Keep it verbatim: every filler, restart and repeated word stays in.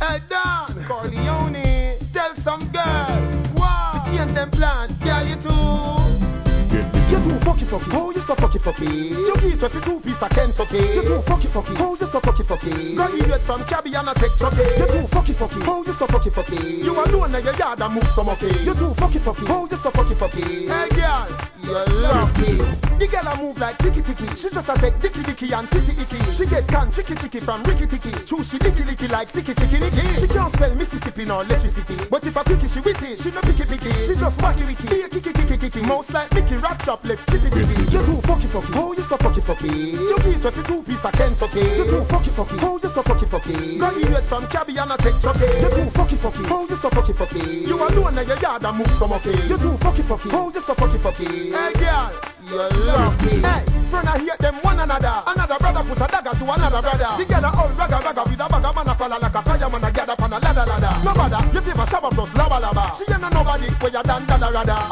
Hey Don Corleone, tell some girl, wow, to change them plans, girl you too. You too fucky fucky, oh you so fucky fucky. You eat twenty-two piece of Kentucky. You too fucky fucky, oh you so fucky fucky. Graduate from Cabby and a tech chucky. You too fucky fucky, oh you so fucky fucky. You alone in your yard and move some mucky. You too fucky fucky, oh you so fucky fucky. Hey girl, you're lucky. The girl a move like ticky ticky. She just a take dicky dicky and titty icky. She get can chicky chicky from Ricky Ticky. True she licky licky like sicky sicky nicky. She can't spell Mississippi nor electricity. But if a quickie she witty, she no picky picky. She just wacky wicky. Be a kicky kicky kicky. Mouse like Mickey Rat Chop left chippy chippy. You too fucky fucky, oh you so fucky fucky. You eat twenty-two piece of Kentucky. You too fucky fucky, oh you so fucky fucky. Graduate from Cabby and a tech chucky. You too fucky fucky, oh you so fucky fucky. You alone in your yard and move some mucky. You too fucky fucky, oh you so fucky fucky. Hey girl, you're lucky. Hey, friend I hate them one another. Another brother put a dagger to another brother. Together all ragga ragga with a bag of man a fall like a fireman a gather pan a ladder ladder. No bother, you give a shower plus lava lava. She ain't nobody where you done dada rada.